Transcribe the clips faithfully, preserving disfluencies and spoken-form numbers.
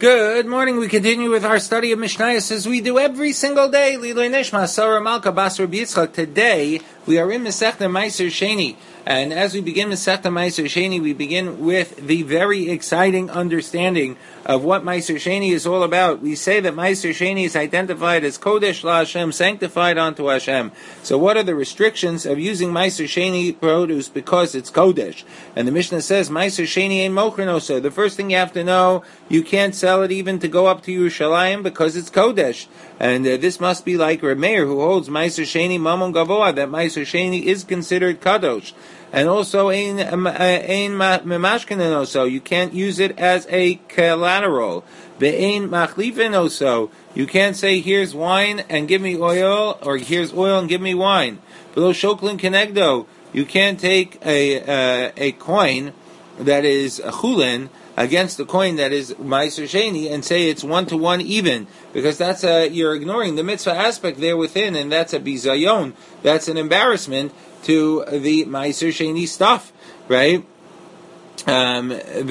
Good morning. We continue with our study of Mishnayos as we do every single day. Liloi Nishma Sarah Malka Bas Rabbi Yitzchak. Today we are in Masechta Meiser Sheni, and as we begin Masechta Meiser Sheni, we begin with the very exciting understanding of what Meiser Sheni is all about. We say that Meiser Sheni is identified as Kodesh La Hashem, sanctified unto Hashem. So, what are the restrictions of using Meiser Sheni produce because it's Kodesh? And the Mishnah says Meiser Sheni ain't Mochrin. So, the first thing you have to know, you can't sell it even to go up to Yerushalayim because it's Kodesh. And uh, this must be like Reb Meir, who holds Meiser Sheni Mamon Gavoa, that Meiser Sheni is considered Kadosh. And also, ein memashkinen also, you can't use it as a collateral. Ve'ein machlifin also, you can't say, here's wine and give me oil, or here's oil and give me wine. Below shoklin kenegdo, you can't take a uh, a coin that is a chulin against the coin that is Meiser Sheni and say it's one to one even, because that's a, you're ignoring the mitzvah aspect there within, and that's a bizayon, that's an embarrassment to the Meiser Sheni stuff, right? Um, and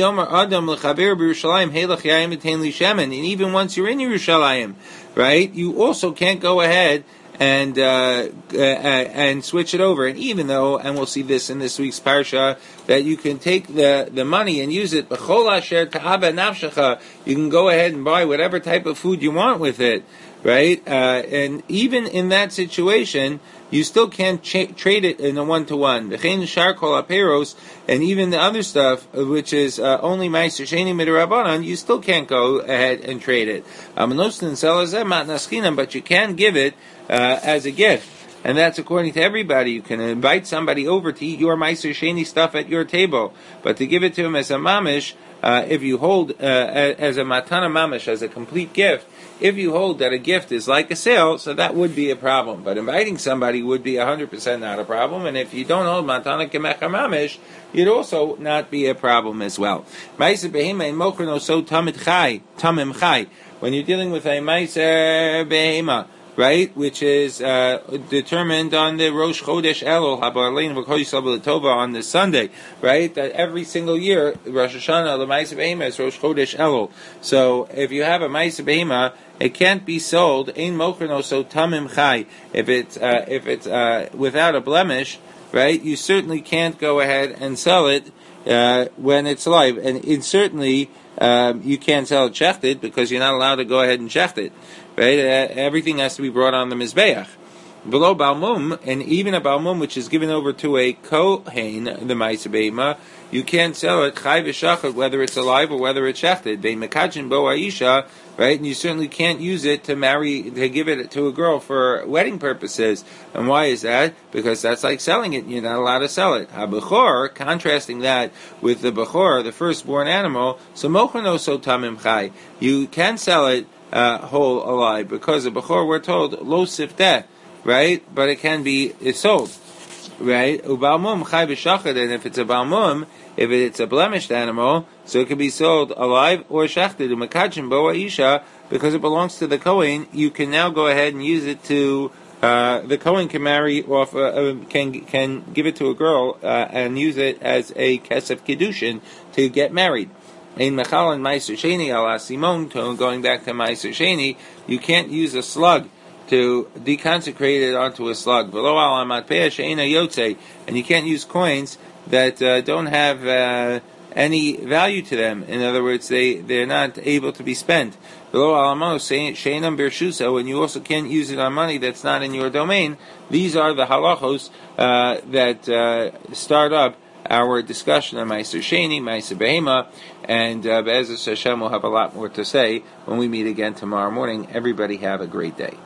even once you're in Yerushalayim, right, you also can't go ahead and uh, uh, and switch it over. And even though, and we'll see this in this week's parsha, that you can take the, the money and use it, you can go ahead and buy whatever type of food you want with it, right? Uh, and even in that situation, you still can't cha- trade it in a one-to-one. And even the other stuff, which is uh, only Meiser Sheni Midrabanan, you still can't go ahead and trade it. But you can give it uh, as a gift. And that's according to everybody. You can invite somebody over to eat your Meiser Sheni stuff at your table. But to give it to him as a mamish, uh, if you hold uh, as a matana mamish, as a complete gift, if you hold that a gift is like a sale, so that would be a problem. But inviting somebody would be one hundred percent not a problem. And if you don't hold matana kemecha mamish, you'd also not be a problem as well. Meiser behema in mochron so tamid chai, tamim chai. When you're dealing with a meiser behema, right, which is uh, determined on the Rosh Chodesh Elul, on the Sunday, right, that every single year, Rosh Hashanah, the Ma'aseh Behema is Rosh Chodesh Elul. So, if you have a Ma'aseh Behema, it can't be sold, ein mochrin so tamim chai, if it's, uh, if it's uh, without a blemish, right, you certainly can't go ahead and sell it uh, when it's live. And it certainly, um, you can't sell it shechted, because you're not allowed to go ahead and shecht it. Right, uh, everything has to be brought on the mizbeach. Below balmum, and even a balmum which is given over to a kohen, the ma'aseh behema, you can't sell it chai v'shachar, whether it's alive or whether it's shechted. Ve'mekachin bo aisha, right, and you certainly can't use it to marry, to give it to a girl for wedding purposes. And why is that? Because that's like selling it. You're not allowed to sell it. Ha-bechor, contrasting that with the bechor, the firstborn animal, so mochano so tamim chai, you can sell it Uh, whole alive, because the bechor, we're told lo sifteh, right? But it can be it's sold, right? Ubalmum chai b'shachad, and if it's a balmum, if it's a blemished animal, so it can be sold alive or shachted. Umakachim bo aisha, because it belongs to the kohen, you can now go ahead and use it to. Uh, the kohen can marry off, uh, uh, can can give it to a girl uh, and use it as a kesef kiddushin to get married. In Mechal and Meiser Sheni, ala Simon, going back to Meiser Sheni, you can't use a slug to deconsecrate it onto a slug. Below al matpeh she'ena yotze, and you can't use coins that uh, don't have uh, any value to them. In other words, they they're not able to be spent. Below al amos she'enam bershusa, and you also can't use it on money that's not in your domain. These are the halachos uh, that uh, start up our discussion on Meiser Sheni, Meiser Behema, and uh, Be'ezus Hashem will have a lot more to say when we meet again tomorrow morning. Everybody have a great day.